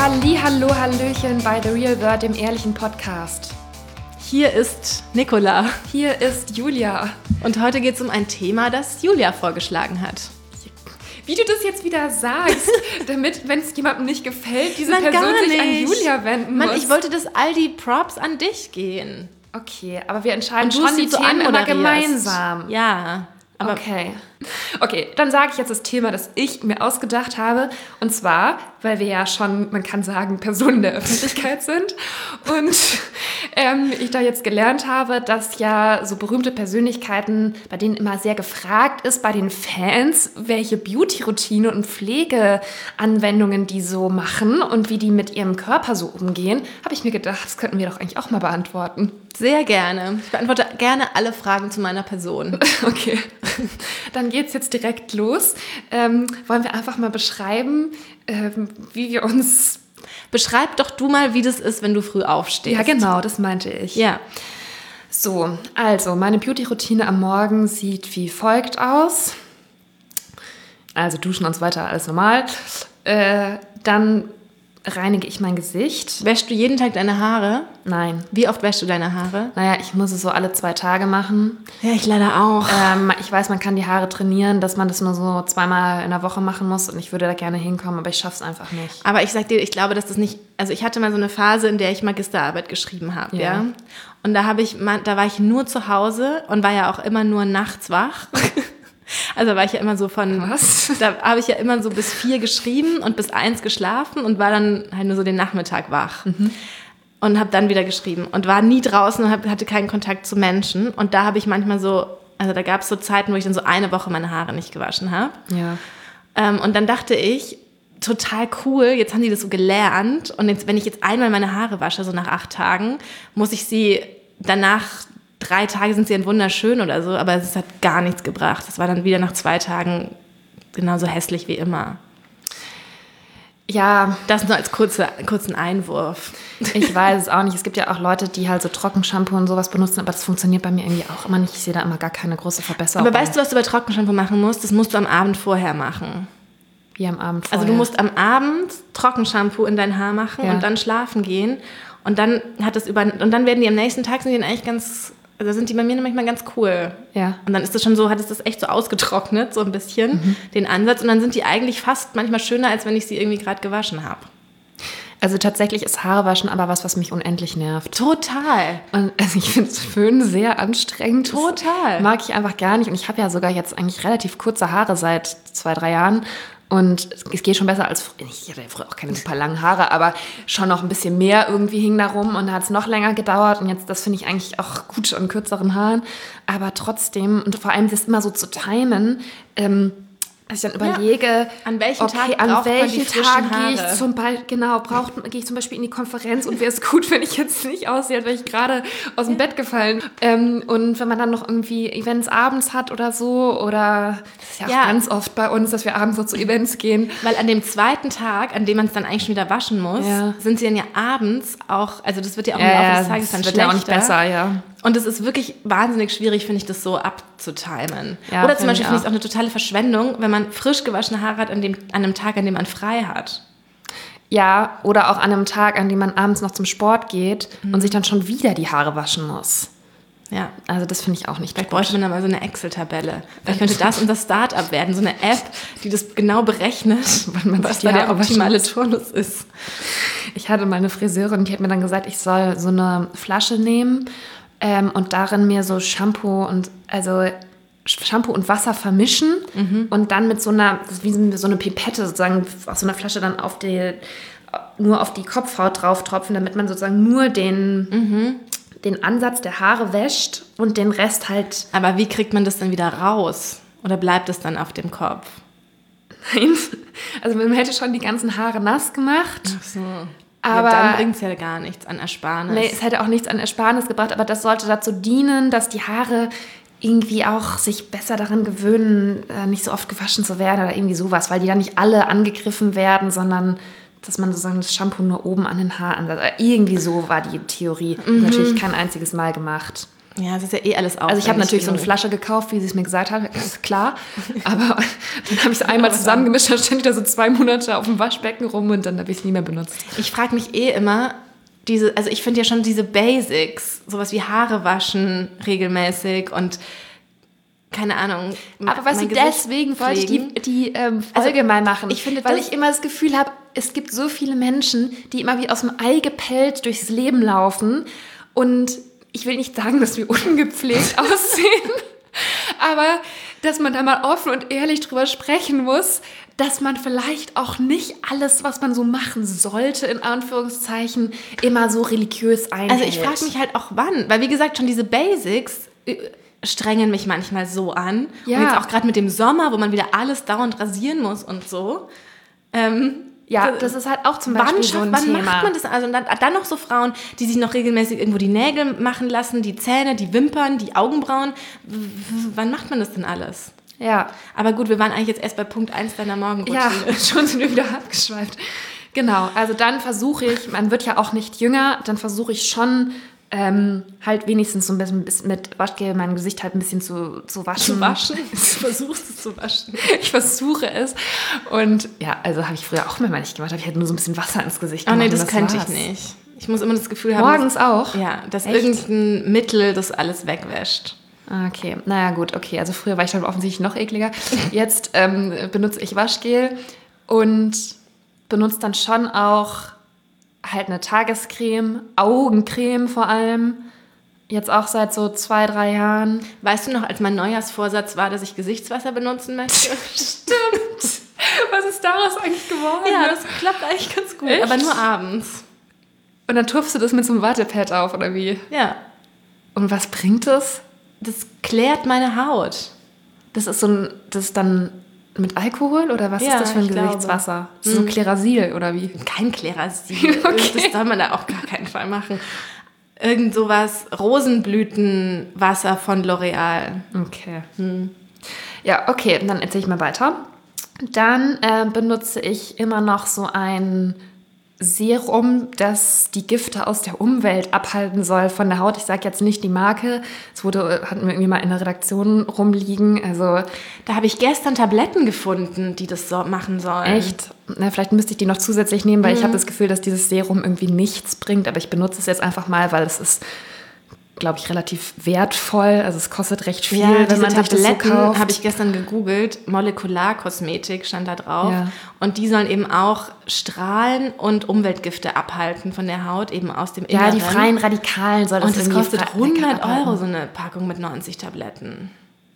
Hallihallo, Hallöchen bei The Real World, dem ehrlichen Podcast. Hier ist Nicola. Hier ist Julia. Und heute geht es um ein Thema, das Julia vorgeschlagen hat. Wie du das jetzt wieder sagst, damit, wenn es jemandem nicht gefällt, diese Person sich an Julia wenden muss. Mann, ich wollte, dass all die Props an dich gehen. Okay, aber wir entscheiden schon die Themen immer gemeinsam. Ja. Aber Okay, dann sage ich jetzt das Thema, das ich mir ausgedacht habe. Und zwar, weil wir ja schon, man kann sagen, Personen der Öffentlichkeit sind. Und ich da jetzt gelernt habe, dass ja so berühmte Persönlichkeiten, bei denen immer sehr gefragt ist, bei den Fans, welche Beauty-Routine und Pflegeanwendungen die so machen und wie die mit ihrem Körper so umgehen, habe ich mir gedacht, das könnten wir doch eigentlich auch mal beantworten. Sehr gerne. Ich beantworte gerne alle Fragen zu meiner Person. Okay, dann geht's jetzt direkt los. Wollen wir einfach mal beschreiben, wie wir uns... Beschreib doch du mal, wie das ist, wenn du früh aufstehst. Ja, genau, das meinte ich. Ja. So, also meine Beauty-Routine am Morgen sieht wie folgt aus. Also duschen und so weiter, alles normal. Dann reinige ich mein Gesicht. Wäschst du jeden Tag deine Haare? Nein. Wie oft wäschst du deine Haare? Naja, ich muss es so alle 2 Tage machen. Ja, ich leider auch. Ich weiß, man kann die Haare trainieren, dass man das nur so 2-mal in der Woche machen muss und ich würde da gerne hinkommen, aber ich schaff's einfach nicht. Aber ich sag dir, ich glaube, dass das nicht... Also ich hatte mal so eine Phase, in der ich Magisterarbeit geschrieben habe, ja. Und da war ich nur zu Hause und war ja auch immer nur nachts wach. Also war ich ja immer so da habe ich ja immer so bis 4 geschrieben und bis 1 geschlafen und war dann halt nur so den Nachmittag wach. Und habe dann wieder geschrieben und war nie draußen und hatte keinen Kontakt zu Menschen. Und da habe ich manchmal da gab es so Zeiten, wo ich dann so eine Woche meine Haare nicht gewaschen habe. Ja. Und dann dachte ich, total cool, jetzt haben die das so gelernt. Und jetzt, wenn ich jetzt einmal meine Haare wasche, so nach 8 Tagen, muss ich sie danach... 3 Tage sind sie dann wunderschön oder so, aber es hat gar nichts gebracht. Das war dann wieder nach 2 Tagen genauso hässlich wie immer. Ja. Das nur als kurzen Einwurf. Ich weiß es auch nicht. Es gibt ja auch Leute, die halt so Trockenshampoo und sowas benutzen, aber das funktioniert bei mir irgendwie auch immer nicht. Ich sehe da immer gar keine große Verbesserung. Aber weißt du, was du bei Trockenshampoo machen musst? Das musst du am Abend vorher machen. Wie am Abend vorher? Also du musst am Abend Trockenshampoo in dein Haar machen und dann schlafen gehen. Und dann werden die am nächsten Tag, sind die dann eigentlich da sind die bei mir manchmal ganz cool. Ja. Und dann ist das schon so, hat es das echt so ausgetrocknet, so ein bisschen, den Ansatz. Und dann sind die eigentlich fast manchmal schöner, als wenn ich sie irgendwie gerade gewaschen habe. Also tatsächlich ist Haarewaschen aber was mich unendlich nervt. Total. Und also ich finde Föhn sehr anstrengend. Total. Das mag ich einfach gar nicht. Und ich habe ja sogar jetzt eigentlich relativ kurze Haare seit 2-3 Jahren. Und es geht schon besser als, ich hatte früher auch keine super langen Haare, aber schon noch ein bisschen mehr irgendwie hing da rum und da hat es noch länger gedauert und jetzt, das finde ich eigentlich auch gut an kürzeren Haaren, aber trotzdem, und vor allem das immer so zu timen, dass ich dann überlege, an welchem Tag gehe ich zum Beispiel in die Konferenz und wäre es gut, wenn ich jetzt nicht aussehe, als wäre ich gerade aus dem Bett gefallen. Und wenn man dann noch irgendwie Events abends hat oder so, oder das ist ja auch ganz oft bei uns, dass wir abends so zu Events gehen. Weil an dem zweiten Tag, an dem man es dann eigentlich schon wieder waschen muss, sind sie dann ja abends auch, also das wird ja auch im Laufe des Tages dann schlechter. Ja auch nicht besser, ja. Und es ist wirklich wahnsinnig schwierig, finde ich, das so abzutimen. Ja, oder zum Beispiel finde ich es auch eine totale Verschwendung, wenn man frisch gewaschene Haare hat an einem Tag, an dem man frei hat. Ja, oder auch an einem Tag, an dem man abends noch zum Sport geht und sich dann schon wieder die Haare waschen muss. Ja. Also das finde ich auch nicht Vielleicht bräuchte man dann mal so eine Excel-Tabelle. Vielleicht könnte das unser Start-up werden, so eine App, die das genau berechnet, was da der optimale Turnus ist. Ich hatte mal eine Friseurin, die hat mir dann gesagt, ich soll so eine Flasche nehmen und darin mir so Shampoo und Wasser vermischen und dann mit so einer, das ist wie so eine Pipette sozusagen, aus so einer Flasche dann nur auf die Kopfhaut drauf tropfen, damit man sozusagen nur den Ansatz der Haare wäscht und den Rest halt... Aber wie kriegt man das dann wieder raus? Oder bleibt es dann auf dem Kopf? Nein, also man hätte schon die ganzen Haare nass gemacht. Ach so. Aber ja, dann bringt es ja gar nichts an Ersparnis. Nee, es hätte auch nichts an Ersparnis gebracht, aber das sollte dazu dienen, dass die Haare irgendwie auch sich besser daran gewöhnen, nicht so oft gewaschen zu werden oder irgendwie sowas, weil die dann nicht alle angegriffen werden, sondern dass man sozusagen das Shampoo nur oben an den Haaren ansetzt. Irgendwie so war die Theorie. Natürlich kein einziges Mal gemacht. Ja, das ist ja eh alles aufwendig. Also ich habe natürlich so eine Flasche gekauft, wie sie es mir gesagt hat, ist klar. Aber dann habe ich es einmal zusammengemischt, dann stand ich da so 2 Monate auf dem Waschbecken rum und dann habe ich es nie mehr benutzt. Ich frage mich eh immer, also ich finde ja schon diese Basics, sowas wie Haare waschen regelmäßig und keine Ahnung. Aber weißt du, deswegen wollte ich die Folge mal machen. Ich finde, weil ich immer das Gefühl habe, es gibt so viele Menschen, die immer wie aus dem Ei gepellt durchs Leben laufen. Und ich will nicht sagen, dass wir ungepflegt aussehen, aber dass man da mal offen und ehrlich drüber sprechen muss, dass man vielleicht auch nicht alles, was man so machen sollte, in Anführungszeichen, immer so religiös einhält. Also ich frage mich halt auch wann, weil wie gesagt, schon diese Basics strengen mich manchmal so an. Ja. Und jetzt auch gerade mit dem Sommer, wo man wieder alles dauernd rasieren muss und so. Ja, das ist halt auch zum Beispiel so ein Thema. Wann macht man das? Also dann noch so Frauen, die sich noch regelmäßig irgendwo die Nägel machen lassen, die Zähne, die Wimpern, die Augenbrauen. Wann macht man das denn alles? Ja. Aber gut, wir waren eigentlich jetzt erst bei Punkt 1 deiner Morgenroutine. Ja, schon sind wir wieder abgeschweift. Genau, also dann versuche ich, man wird ja auch nicht jünger, dann versuche ich schon halt wenigstens so ein bisschen mit Waschgel mein Gesicht halt ein bisschen zu waschen. Zu waschen? Du versuchst es zu waschen. Ich versuche es. Und ja, also habe ich früher auch manchmal nicht gemacht, habe ich halt nur so ein bisschen Wasser ins Gesicht gemacht. Oh nee, das könnte ich nicht. Ich muss immer das Gefühl haben... Morgens auch? Ja, dass Echt? irgendein Mittel das alles wegwäscht. Okay, naja gut, okay. Also früher war ich dann offensichtlich noch ekliger. Jetzt benutze ich Waschgel und benutze dann schon auch halt eine Tagescreme, Augencreme vor allem. Jetzt auch seit so 2-3 Jahren. Weißt du noch, als mein Neujahrsvorsatz war, dass ich Gesichtswasser benutzen möchte? Stimmt. Was ist daraus eigentlich geworden? Ja, das klappt eigentlich ganz gut. Echt? Aber nur abends. Und dann tupfst du das mit so einem Watepad auf, oder wie? Ja. Und was bringt das? Das klärt meine Haut. Das ist dann mit Alkohol oder was Ja, ist das für ein ich glaube. Gesichtswasser? Das ist so Klerasil oder wie? Kein Klerasil. Okay. Das soll man da auf gar keinen Fall machen. Irgend sowas, Rosenblütenwasser von L'Oreal. Okay. Ja, okay, dann erzähle ich mal weiter. Dann benutze ich immer noch so ein Serum, das die Gifte aus der Umwelt abhalten soll von der Haut. Ich sage jetzt nicht die Marke. Es hatten wir irgendwie mal in der Redaktion rumliegen. Also Da habe ich gestern Tabletten gefunden, die das so machen sollen. echt, na, vielleicht müsste ich die noch zusätzlich nehmen, weil ich habe das Gefühl, dass dieses Serum irgendwie nichts bringt. Aber ich benutze es jetzt einfach mal, weil es ist, glaube ich, relativ wertvoll. Also es kostet recht viel, Ja, wenn diese man sich das so Tabletten kauft. habe ich gestern gegoogelt. Molekularkosmetik stand da drauf. Ja. Und die sollen eben auch Strahlen und Umweltgifte abhalten von der Haut, eben aus dem Inneren. Ja, die freien Radikalen soll das Und das irgendwie kostet lecker 100 abhalten. Euro, so eine Packung mit 90 Tabletten.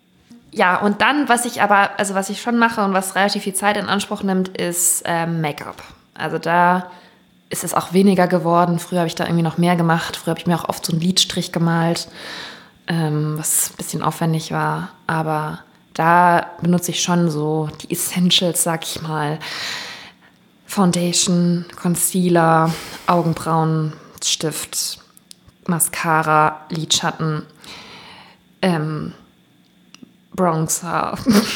Ja, und dann, was ich schon mache und was relativ viel Zeit in Anspruch nimmt, ist Make-up. Also da ist es auch weniger geworden. Früher habe ich da irgendwie noch mehr gemacht. Früher habe ich mir auch oft so einen Lidstrich gemalt, was ein bisschen aufwendig war. Aber da benutze ich schon so die Essentials, sag ich mal. Foundation, Concealer, Augenbrauenstift, Mascara, Lidschatten, Bronzer,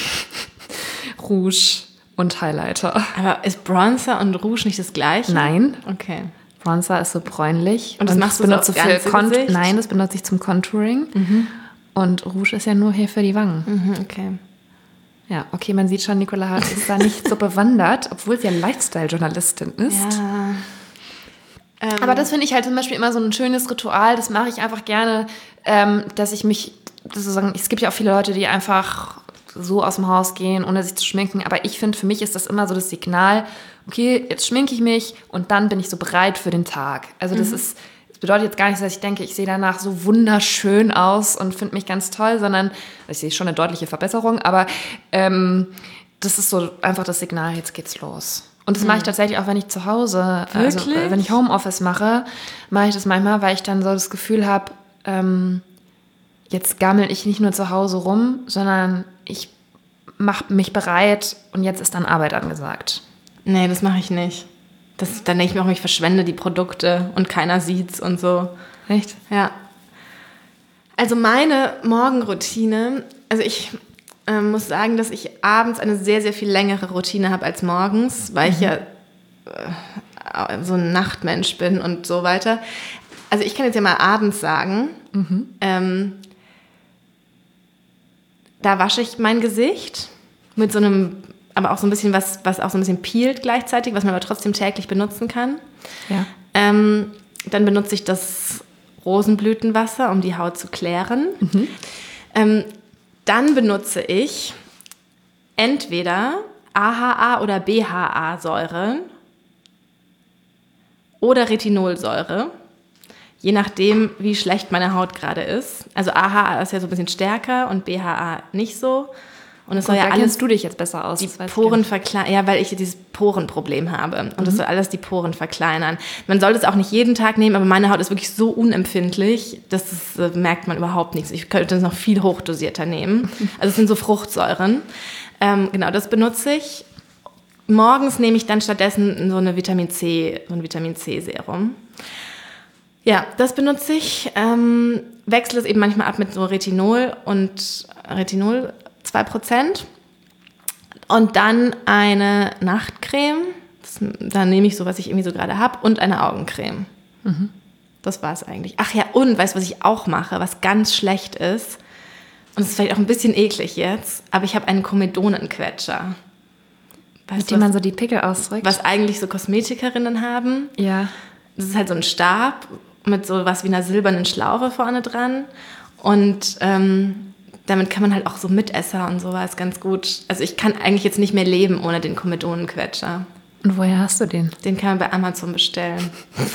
Rouge und Highlighter. Aber ist Bronzer und Rouge nicht das Gleiche? Nein, Okay. Bronzer ist so bräunlich. Und das machst du so aufs ganze Gesicht? Nein, das benutze ich zum Contouring. Und Rouge ist ja nur hier für die Wangen. Mhm, okay. Ja, okay, man sieht schon, Nicola ist da nicht so bewandert, obwohl sie ja Lifestyle-Journalistin ist. Ja. Aber das finde ich halt zum Beispiel immer so ein schönes Ritual. Das mache ich einfach gerne, dass ich mich sozusagen, es gibt ja auch viele Leute, die einfach so aus dem Haus gehen, ohne sich zu schminken. Aber ich finde, für mich ist das immer so das Signal, okay, jetzt schminke ich mich und dann bin ich so bereit für den Tag. Also das bedeutet jetzt gar nicht, dass ich denke, ich sehe danach so wunderschön aus und finde mich ganz toll, sondern ich sehe schon eine deutliche Verbesserung, aber das ist so einfach das Signal, jetzt geht's los. Und das mache ich tatsächlich auch, wenn ich zu Hause, also Wirklich? wenn ich Homeoffice mache, mache ich das manchmal, weil ich dann so das Gefühl habe, jetzt gammel ich nicht nur zu Hause rum, sondern ich mache mich bereit und jetzt ist dann Arbeit angesagt. Nee, das mache ich nicht. Dann denke ich mir auch, ich verschwende die Produkte und keiner sieht's und so. Echt? Ja. Also meine Morgenroutine, also ich muss sagen, dass ich abends eine sehr, sehr viel längere Routine habe als morgens, weil ich ja so ein Nachtmensch bin und so weiter. Also ich kann jetzt ja mal abends sagen, da wasche ich mein Gesicht mit so einem, aber auch so ein bisschen was auch so ein bisschen peelt gleichzeitig, was man aber trotzdem täglich benutzen kann. Ja. Dann benutze ich das Rosenblütenwasser, um die Haut zu klären. Dann benutze ich entweder AHA oder BHA-Säure oder Retinolsäure, je nachdem, wie schlecht meine Haut gerade ist. Also AHA ist ja so ein bisschen stärker und BHA nicht so. Und es soll ja da alles kennst du dich jetzt besser aus. die Poren verkleinern. Ja, weil ich dieses Porenproblem habe. Und das soll alles die Poren verkleinern. Man sollte es auch nicht jeden Tag nehmen, aber meine Haut ist wirklich so unempfindlich, dass das merkt man überhaupt nichts. Ich könnte es noch viel hochdosierter nehmen. Also es sind so Fruchtsäuren. Genau, das benutze ich. Morgens nehme ich dann stattdessen so ein Vitamin C-Serum. Ja, das benutze ich. Wechsle es eben manchmal ab mit so Retinol 2%. Und dann eine Nachtcreme. Da nehme ich so, was ich irgendwie so gerade habe. Und eine Augencreme. Das war es eigentlich. Ach ja, und weißt du, was ich auch mache, was ganz schlecht ist? Und es ist vielleicht auch ein bisschen eklig jetzt, aber ich habe einen Komedonenquetscher. Mit dem man so die Pickel ausdrückt. Was eigentlich so Kosmetikerinnen haben. Ja. Das ist halt so ein Stab mit so was wie einer silbernen Schlaufe vorne dran. Und damit kann man halt auch so Mitesser und sowas ganz gut. Also ich kann eigentlich jetzt nicht mehr leben ohne den Komedonenquetscher. Und woher hast du den? Den kann man bei Amazon bestellen.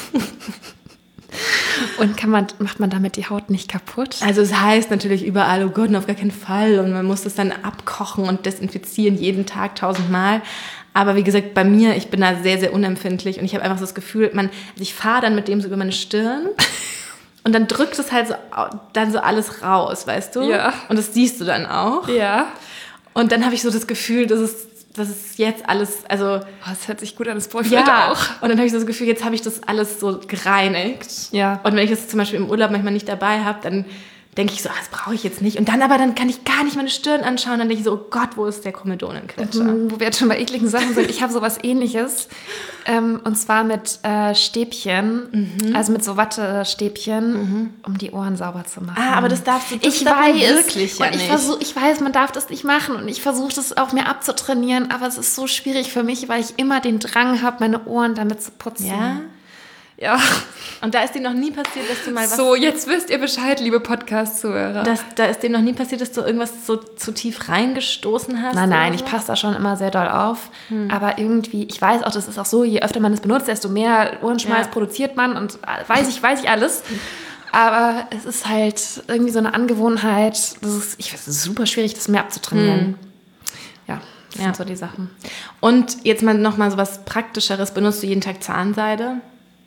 Und macht man damit die Haut nicht kaputt? Also es heißt natürlich überall, oh Gott, auf gar keinen Fall. Und man muss das dann abkochen und desinfizieren jeden Tag 1000-mal. Aber wie gesagt, bei mir, ich bin da sehr, sehr unempfindlich. Und ich habe einfach so das Gefühl, ich fahre dann mit dem so über meine Stirn. Und dann drückt es halt so alles raus, weißt du? Ja. Und das siehst du dann auch. Ja. Und dann habe ich so das Gefühl, dass es jetzt alles, also... Das hört sich gut an, das brauche ich ja, auch. Und dann habe ich so das Gefühl, jetzt habe ich das alles so gereinigt. Ja. Und wenn ich das zum Beispiel im Urlaub manchmal nicht dabei habe, dann denke ich so, das brauche ich jetzt nicht. Und dann kann ich gar nicht meine Stirn anschauen. Dann denke ich so, oh Gott, wo ist der Komedonenquetscher? Wo wir jetzt schon bei ekligen Sachen sind. Ich habe sowas Ähnliches. Und zwar mit Stäbchen. Also mit so Wattestäbchen, um die Ohren sauber zu machen. Ah, aber das darf man wirklich ja nicht. Ich weiß, man darf das nicht machen. Und ich versuche das auch mir abzutrainieren. Aber es ist so schwierig für mich, weil ich immer den Drang habe, meine Ohren damit zu putzen. Ja? Ja. Und da ist dir noch nie passiert, dass du mal was... So, jetzt wisst ihr Bescheid, liebe Podcast-Zuhörer. Da ist dir noch nie passiert, dass du irgendwas so zu tief reingestoßen hast? Nein, ich passe da schon immer sehr doll auf. Aber irgendwie, ich weiß auch, das ist auch so, je öfter man es benutzt, desto mehr Ohrenschmalz produziert man und weiß ich alles. Aber es ist halt irgendwie so eine Angewohnheit, es ist super schwierig, das mir abzutrainieren. Ja, das sind so die Sachen. Und jetzt noch mal so was Praktischeres, benutzt du jeden Tag Zahnseide?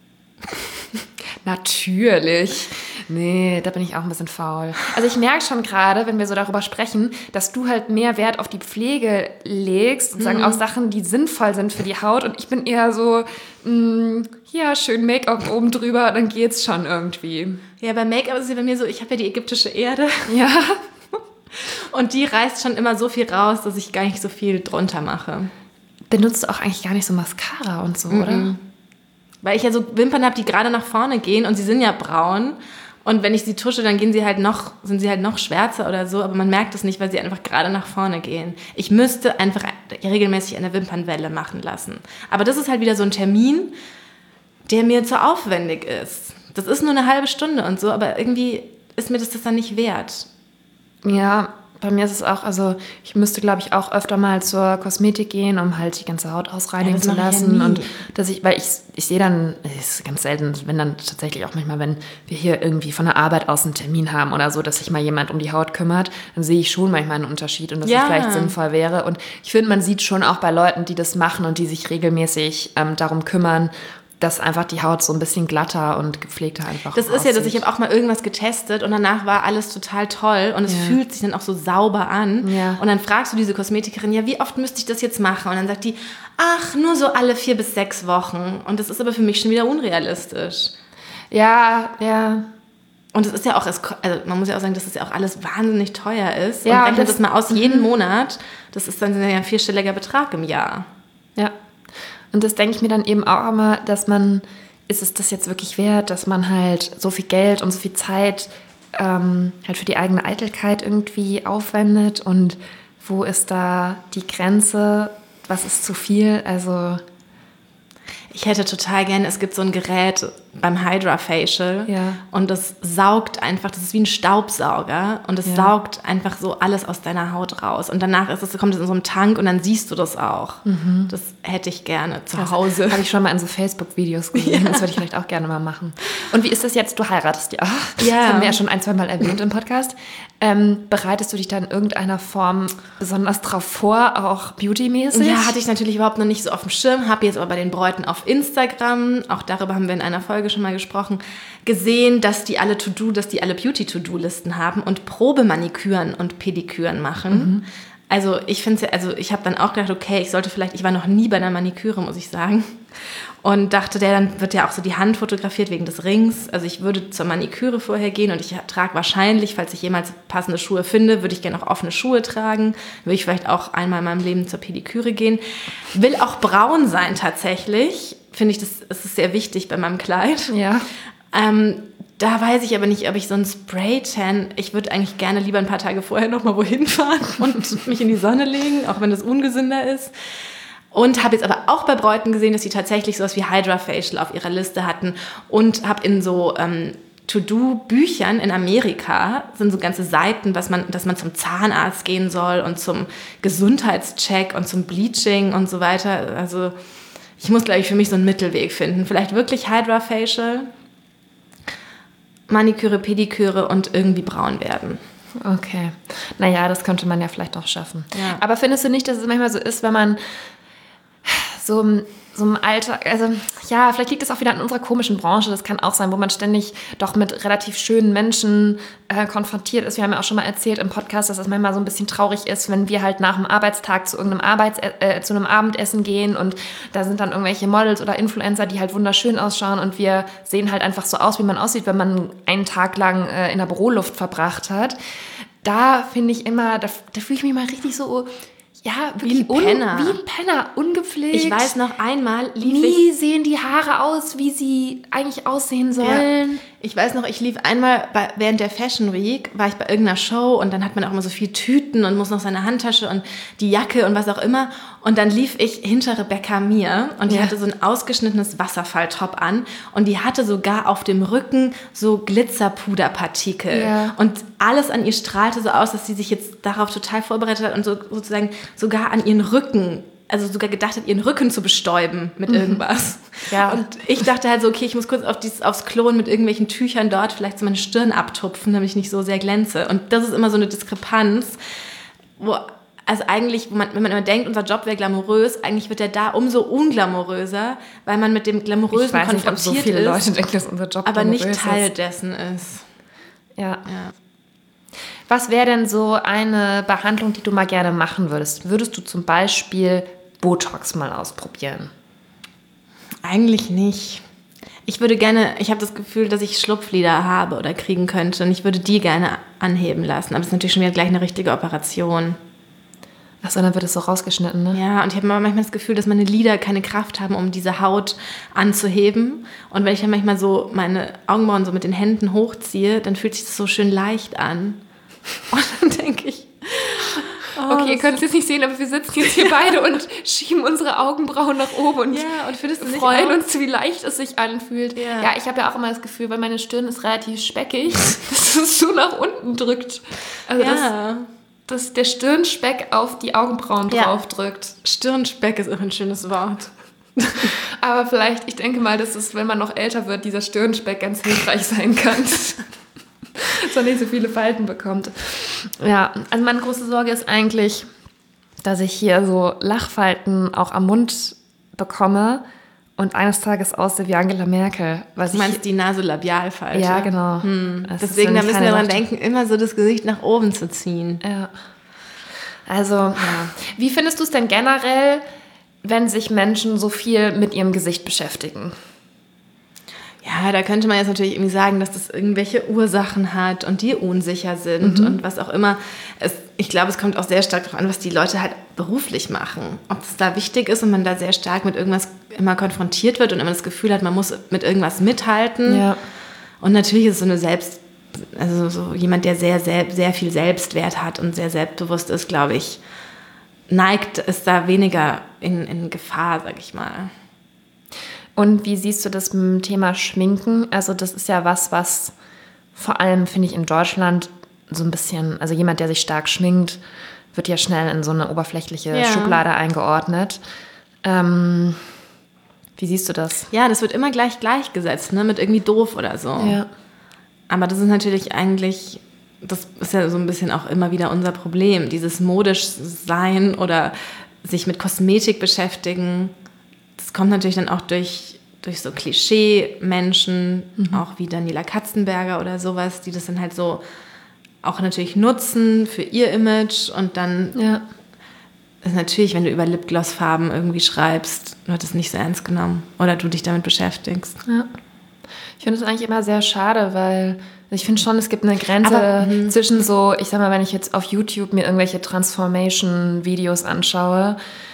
Natürlich. Nee, da bin ich auch ein bisschen faul. Also ich merke schon gerade, wenn wir so darüber sprechen, dass du halt mehr Wert auf die Pflege legst, sozusagen auch Sachen, die sinnvoll sind für die Haut. Und ich bin eher so, ja, schön Make-up oben drüber, dann geht's schon irgendwie. Ja, bei Make-up ist es ja bei mir so, ich habe ja die ägyptische Erde. Ja. Und die reißt schon immer so viel raus, dass ich gar nicht so viel drunter mache. Benutzt du auch eigentlich gar nicht so Mascara und so, oder? Weil ich ja so Wimpern habe, die gerade nach vorne gehen und sie sind ja braun. Und wenn ich sie tusche, dann sind sie halt noch schwärzer oder so. Aber man merkt es nicht, weil sie einfach gerade nach vorne gehen. Ich müsste einfach regelmäßig eine Wimpernwelle machen lassen. Aber das ist halt wieder so ein Termin, der mir zu aufwendig ist. Das ist nur eine halbe Stunde und so, aber irgendwie ist mir das dann nicht wert. Ja, bei mir ist es auch, also ich müsste, glaube ich, auch öfter mal zur Kosmetik gehen, um halt die ganze Haut ausreinigen zu lassen. Ja, und weil ich sehe dann, es ist ganz selten, wenn dann tatsächlich auch manchmal, wenn wir hier irgendwie von der Arbeit aus einen Termin haben oder so, dass sich mal jemand um die Haut kümmert, dann sehe ich schon manchmal einen Unterschied und dass es vielleicht sinnvoll wäre. Und ich finde, man sieht schon auch bei Leuten, die das machen und die sich regelmäßig darum kümmern, dass einfach die Haut so ein bisschen glatter und gepflegter einfach aussieht. Das ist ja das, ich habe auch mal irgendwas getestet und danach war alles total toll und es fühlt sich dann auch so sauber an. Ja. Und dann fragst du diese Kosmetikerin, ja, wie oft müsste ich das jetzt machen? Und dann sagt die, ach, nur so alle 4 bis 6 Wochen. Und das ist aber für mich schon wieder unrealistisch. Ja. Und es ist ja auch, also man muss ja auch sagen, dass das ja auch alles wahnsinnig teuer ist. Ja, und rechnet das mal aus jeden Monat, das ist dann ja ein 4-stelliger Betrag im Jahr. Ja. Und das denke ich mir dann eben auch immer, dass man ist es das jetzt wirklich wert, dass man halt so viel Geld und so viel Zeit halt für die eigene Eitelkeit irgendwie aufwendet und wo ist da die Grenze, was ist zu viel, also... Ich hätte total gerne, es gibt so ein Gerät beim Hydra Facial und das saugt einfach, das ist wie ein Staubsauger und es saugt einfach so alles aus deiner Haut raus. Und danach kommt es in so einem Tank und dann siehst du das auch. Das hätte ich gerne zu Hause. Habe ich schon mal in so Facebook-Videos gesehen, das würde ich vielleicht auch gerne mal machen. Und wie ist das jetzt? Du heiratest ja. Das haben wir ja schon 1-2 Mal erwähnt im Podcast. Bereitest du dich da in irgendeiner Form besonders drauf vor, auch beautymäßig? Ja, hatte ich natürlich überhaupt noch nicht so auf dem Schirm, habe jetzt aber bei den Bräuten auf Instagram, auch darüber haben wir in einer Folge schon mal gesprochen, gesehen, dass die alle Beauty-To-Do-Listen haben und Probemaniküren und Pediküren machen. Also ich habe dann auch gedacht, okay, ich war noch nie bei einer Maniküre, muss ich sagen. Und dachte, dann wird ja auch so die Hand fotografiert wegen des Rings. Also ich würde zur Maniküre vorher gehen und ich trage wahrscheinlich, falls ich jemals passende Schuhe finde, würde ich gerne auch offene Schuhe tragen. Würde ich vielleicht auch einmal in meinem Leben zur Pediküre gehen. Will auch braun sein tatsächlich. Finde ich, das ist sehr wichtig bei meinem Kleid. Ja. Da weiß ich aber nicht, ob ich so ein Spray-Tan, ich würde eigentlich gerne lieber ein paar Tage vorher noch mal wohin fahren und mich in die Sonne legen, auch wenn das ungesünder ist. Und habe jetzt aber auch bei Bräuten gesehen, dass sie tatsächlich sowas wie Hydra Facial auf ihrer Liste hatten und habe in so To-Do-Büchern in Amerika sind so ganze Seiten, dass man zum Zahnarzt gehen soll und zum Gesundheitscheck und zum Bleaching und so weiter. Also ich muss, glaube ich, für mich so einen Mittelweg finden. Vielleicht wirklich Hydra Facial, Maniküre, Pediküre und irgendwie braun werden. Okay. Naja, das könnte man ja vielleicht auch schaffen. Ja. Aber findest du nicht, dass es manchmal so ist, wenn man so im Alltag, also ja, vielleicht liegt es auch wieder an unserer komischen Branche, das kann auch sein, wo man ständig doch mit relativ schönen Menschen konfrontiert ist. Wir haben ja auch schon mal erzählt im Podcast, dass es manchmal so ein bisschen traurig ist, wenn wir halt nach dem Arbeitstag zu irgendeinem zu einem Abendessen gehen und da sind dann irgendwelche Models oder Influencer, die halt wunderschön ausschauen und wir sehen halt einfach so aus, wie man aussieht, wenn man einen Tag lang in der Büroluft verbracht hat. Da finde ich immer, da fühle ich mich mal richtig so... Ja, wie ein Penner, ungepflegt. Ich weiß noch einmal, nie sehen die Haare aus, wie sie eigentlich aussehen sollen. Ja. Ich weiß noch, ich lief einmal während der Fashion Week, war ich bei irgendeiner Show und dann hat man auch immer so viel Tüten und muss noch seine Handtasche und die Jacke und was auch immer. Und dann lief ich hinter Rebecca Mir und die hatte so ein ausgeschnittenes Wasserfalltop an und die hatte sogar auf dem Rücken so Glitzerpuderpartikel. Ja. Und alles an ihr strahlte so aus, dass sie sich jetzt darauf total vorbereitet hat und so, sozusagen sogar an ihren Rücken, also sogar gedacht hat, ihren Rücken zu bestäuben mit irgendwas. Ja. Und ich dachte halt so, okay, ich muss kurz aufs Klo und mit irgendwelchen Tüchern dort vielleicht so meine Stirn abtupfen, damit ich nicht so sehr glänze. Und das ist immer so eine Diskrepanz, also eigentlich, wenn man immer denkt, unser Job wäre glamourös, eigentlich wird er da umso unglamouröser, weil man mit dem Glamourösen konfrontiert ist. Ich weiß nicht, ob so viele Leute denken, dass unser Job aber nicht Teil dessen ist. Ja. Was wäre denn so eine Behandlung, die du mal gerne machen würdest? Würdest du zum Beispiel Botox mal ausprobieren? Eigentlich nicht. Ich habe das Gefühl, dass ich Schlupflider habe oder kriegen könnte und ich würde die gerne anheben lassen. Aber es ist natürlich schon wieder gleich eine richtige Operation. Achso, dann wird es so rausgeschnitten, ne? Ja, und ich habe manchmal das Gefühl, dass meine Lider keine Kraft haben, um diese Haut anzuheben. Und wenn ich dann manchmal so meine Augenbrauen so mit den Händen hochziehe, dann fühlt sich das so schön leicht an. Und dann denke ich... Okay, ihr könnt es jetzt nicht sehen, aber wir sitzen jetzt hier beide und schieben unsere Augenbrauen nach oben und freuen uns, wie leicht es sich anfühlt. Ja, ich habe ja auch immer das Gefühl, weil meine Stirn ist relativ speckig, dass es so nach unten drückt. Also dass der Stirnspeck auf die Augenbrauen draufdrückt. Stirnspeck ist auch ein schönes Wort. Aber vielleicht, ich denke mal, dass es, wenn man noch älter wird, dieser Stirnspeck ganz hilfreich sein kann. Dass man nicht so viele Falten bekommt. Ja, also meine große Sorge ist eigentlich, dass ich hier so Lachfalten auch am Mund bekomme und eines Tages aussehe wie Angela Merkel. Du meinst die Nasolabialfalte? Ja, genau. Deswegen, da müssen wir daran denken, immer so das Gesicht nach oben zu ziehen. Ja. Also, Wie findest du es denn generell, wenn sich Menschen so viel mit ihrem Gesicht beschäftigen? Ja, da könnte man jetzt natürlich irgendwie sagen, dass das irgendwelche Ursachen hat und die unsicher sind und was auch immer. Ich glaube, es kommt auch sehr stark darauf an, was die Leute halt beruflich machen. Ob es da wichtig ist und man da sehr stark mit irgendwas immer konfrontiert wird und immer das Gefühl hat, man muss mit irgendwas mithalten. Ja. Und natürlich ist es so jemand, der sehr, sehr, sehr viel Selbstwert hat und sehr selbstbewusst ist, glaube ich, neigt es da weniger in Gefahr, sag ich mal. Und wie siehst du das mit dem Thema Schminken? Also das ist ja was vor allem, finde ich, in Deutschland so ein bisschen, also jemand, der sich stark schminkt, wird ja schnell in so eine oberflächliche Schublade eingeordnet. Wie siehst du das? Ja, das wird immer gleichgesetzt, ne, mit irgendwie doof oder so. Ja. Aber das ist natürlich eigentlich, das ist ja so ein bisschen auch immer wieder unser Problem, dieses modisch sein oder sich mit Kosmetik beschäftigen. Das kommt natürlich dann auch durch so Klischee-Menschen, auch wie Daniela Katzenberger oder sowas, die das dann halt so auch natürlich nutzen für ihr Image. Und dann ist natürlich, wenn du über Lipgloss-Farben irgendwie schreibst, wird das nicht so ernst genommen oder du dich damit beschäftigst. Ja. Ich finde es eigentlich immer sehr schade, weil ich finde schon, es gibt eine Grenze zwischen so, ich sag mal, wenn ich jetzt auf YouTube mir irgendwelche Transformation-Videos anschaue,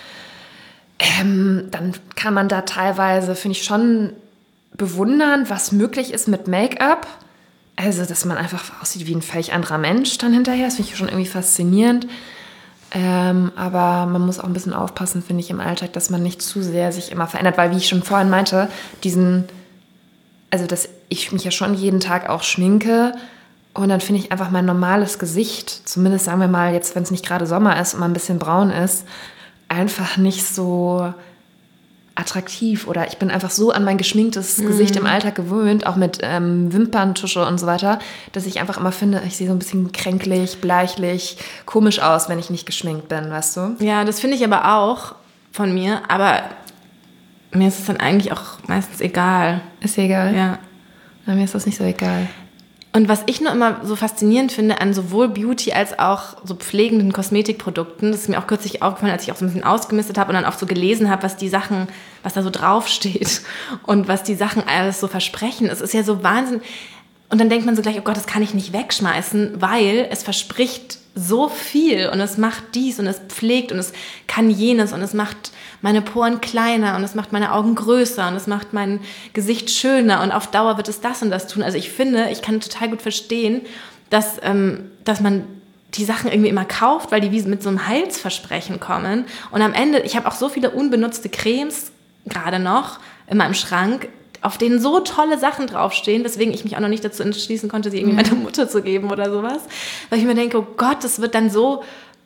dann kann man da teilweise, finde ich, schon bewundern, was möglich ist mit Make-up. Also, dass man einfach aussieht wie ein völlig anderer Mensch dann hinterher. Das finde ich schon irgendwie faszinierend. Aber man muss auch ein bisschen aufpassen, finde ich, im Alltag, dass man nicht zu sehr sich immer verändert. Weil, wie ich schon vorhin meinte, dass ich mich ja schon jeden Tag auch schminke. Und dann finde ich einfach mein normales Gesicht, zumindest sagen wir mal jetzt, wenn es nicht gerade Sommer ist und man ein bisschen braun ist, einfach nicht so attraktiv. Oder ich bin einfach so an mein geschminktes Gesicht im Alltag gewöhnt, auch mit Wimperntusche und so weiter, dass ich einfach immer finde, ich sehe so ein bisschen kränklich, bleichlich, komisch aus, wenn ich nicht geschminkt bin, weißt du? Ja, das finde ich aber auch von mir, aber mir ist es dann eigentlich auch meistens egal. Ist dir egal? Ja. Mir ist das nicht so egal. Und was ich nur immer so faszinierend finde an sowohl Beauty als auch so pflegenden Kosmetikprodukten, das ist mir auch kürzlich aufgefallen, als ich auch so ein bisschen ausgemistet habe und dann auch so gelesen habe, was da so draufsteht und was die Sachen alles so versprechen. Es ist ja so Wahnsinn. Und dann denkt man so gleich, oh Gott, das kann ich nicht wegschmeißen, weil es verspricht so viel und es macht dies und es pflegt und es kann jenes und es macht meine Poren kleiner und es macht meine Augen größer und es macht mein Gesicht schöner und auf Dauer wird es das und das tun. Also ich finde, ich kann total gut verstehen, dass man die Sachen irgendwie immer kauft, weil die wie mit so einem Heilsversprechen kommen. Und am Ende, ich habe auch so viele unbenutzte Cremes gerade noch in meinem Schrank, auf denen so tolle Sachen draufstehen, weswegen ich mich auch noch nicht dazu entschließen konnte, sie irgendwie meiner Mutter zu geben oder sowas. Weil ich mir denke, oh Gott, das wird dann so,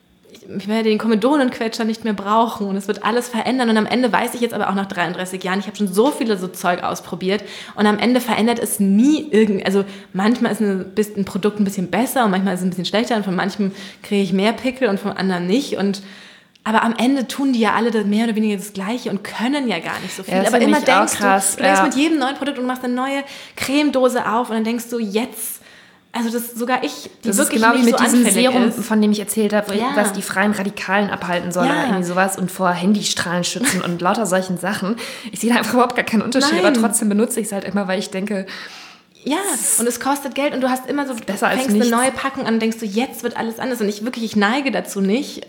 ich werde den Komedolenquetscher nicht mehr brauchen und es wird alles verändern. Und am Ende weiß ich jetzt aber auch nach 33 Jahren, ich habe schon so viele so Zeug ausprobiert und am Ende verändert es nie also manchmal ist ein Produkt ein bisschen besser und manchmal ist es ein bisschen schlechter und von manchem kriege ich mehr Pickel und von anderen nicht. Aber am Ende tun die ja alle mehr oder weniger das Gleiche und können ja gar nicht so viel. Ja, aber immer denkst du denkst mit jedem neuen Produkt und machst eine neue Cremedose auf und dann denkst du jetzt, also das sogar ich, die das wirklich ist genau nicht wie mit so diesem anfällig Serum, ist. von dem ich erzählt habe, was die freien Radikalen abhalten soll oder irgendwie sowas und vor Handystrahlen schützen und lauter solchen Sachen. Ich sehe da einfach überhaupt gar keinen Unterschied, aber trotzdem benutze ich es halt immer, weil ich denke, ja, und es kostet Geld und du hast immer so, du fängst eine neue Packung an und denkst du, jetzt wird alles anders und ich neige dazu nicht.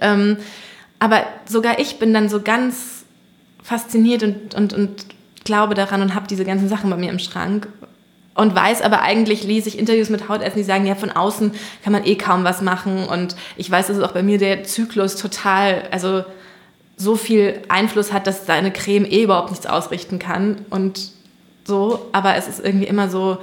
Aber sogar ich bin dann so ganz fasziniert und glaube daran und habe diese ganzen Sachen bei mir im Schrank und weiß aber eigentlich, lese ich Interviews mit Hautärzten, die sagen, ja, von außen kann man kaum was machen und ich weiß, dass es auch bei mir der Zyklus total, also so viel Einfluss hat, dass deine Creme überhaupt nichts ausrichten kann und so, aber es ist irgendwie immer so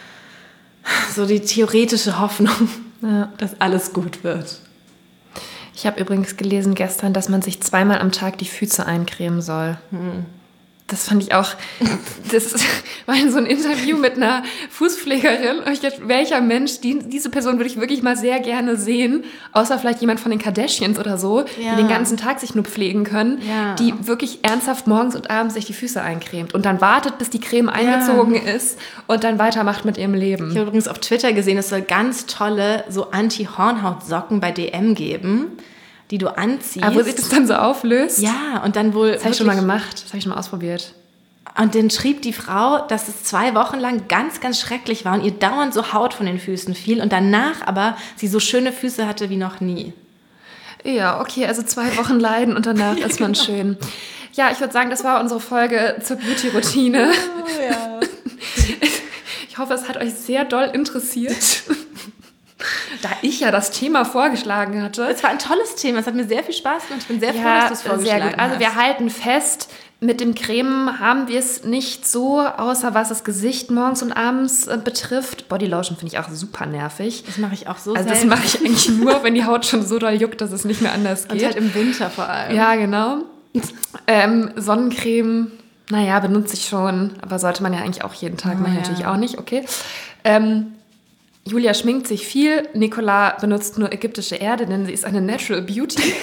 die theoretische Hoffnung, dass alles gut wird. Ich habe übrigens gelesen gestern, dass man sich 2-mal am Tag die Füße eincremen soll. Das fand ich auch, das war in so ein Interview mit einer Fußpflegerin. Und ich dachte, welcher Mensch, diese Person würde ich wirklich mal sehr gerne sehen, außer vielleicht jemand von den Kardashians oder so, die den ganzen Tag sich nur pflegen können, die wirklich ernsthaft morgens und abends sich die Füße eincremt und dann wartet, bis die Creme eingezogen ist und dann weitermacht mit ihrem Leben. Ich habe übrigens auf Twitter gesehen, es soll ganz tolle so Anti-Hornhaut-Socken bei DM geben, die du anziehst. Wo sich das dann so auflöst? Ja, und dann wohl... Das habe ich schon mal gemacht, das habe ich schon mal ausprobiert. Und dann schrieb die Frau, dass es 2 Wochen lang ganz, ganz schrecklich war und ihr dauernd so Haut von den Füßen fiel und danach aber sie so schöne Füße hatte wie noch nie. Ja, okay, also 2 Wochen leiden und danach ist man schön. Ja, ich würde sagen, das war unsere Folge zur Beauty-Routine. Oh, ja. Ich hoffe, es hat euch sehr doll interessiert, da ich ja das Thema vorgeschlagen hatte. Es war ein tolles Thema, es hat mir sehr viel Spaß gemacht. Ich bin sehr froh, dass du es vorgeschlagen hast. Sehr gut. Also wir halten fest, mit dem Creme haben wir es nicht so, außer was das Gesicht morgens und abends betrifft. Bodylotion finde ich auch super nervig. Das mache ich auch so Also das mache ich eigentlich nur, wenn die Haut schon so doll juckt, dass es nicht mehr anders geht. Und halt im Winter vor allem. Ja, genau. Sonnencreme, naja, benutze ich schon, aber sollte man ja eigentlich auch jeden Tag, mache ich natürlich auch nicht, okay. Julia schminkt sich viel, Nicola benutzt nur ägyptische Erde, denn sie ist eine Natural Beauty.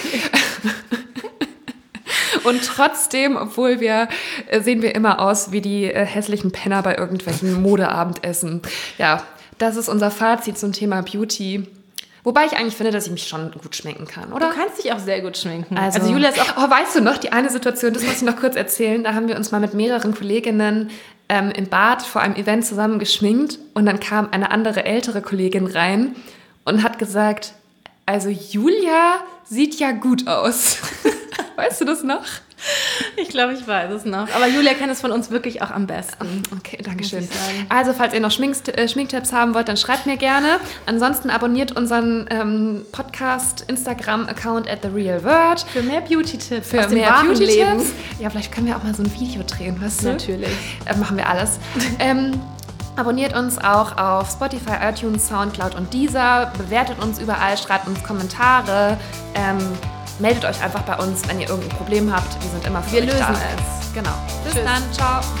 Und trotzdem, obwohl sehen wir immer aus wie die hässlichen Penner bei irgendwelchen Modeabendessen. Ja, das ist unser Fazit zum Thema Beauty. Wobei ich eigentlich finde, dass ich mich schon gut schminken kann, oder? Du kannst dich auch sehr gut schminken. Also Julia ist auch... Oh, weißt du noch, die eine Situation, das muss ich noch kurz erzählen, da haben wir uns mal mit mehreren Kolleginnen im Bad vor einem Event zusammen geschminkt und dann kam eine andere ältere Kollegin rein und hat gesagt, also Julia sieht ja gut aus. Weißt du das noch? Ich glaube, ich weiß es noch. Aber Julia kann es von uns wirklich auch am besten. Okay, danke schön. Also, falls ihr noch Schminktipps haben wollt, dann schreibt mir gerne. Ansonsten abonniert unseren Podcast-Instagram-Account @TheRealWord. Für mehr Beauty-Tipps. Für mehr Beauty-Tipps. Ja, vielleicht können wir auch mal so ein Video drehen, weißt du? Natürlich. Machen wir alles. Abonniert uns auch auf Spotify, iTunes, Soundcloud und Deezer. Bewertet uns überall, schreibt uns Kommentare. Meldet euch einfach bei uns, wenn ihr irgendein Problem habt. Wir sind immer für euch da. Wir lösen es. Genau. Bis Tschüss. dann. Ciao.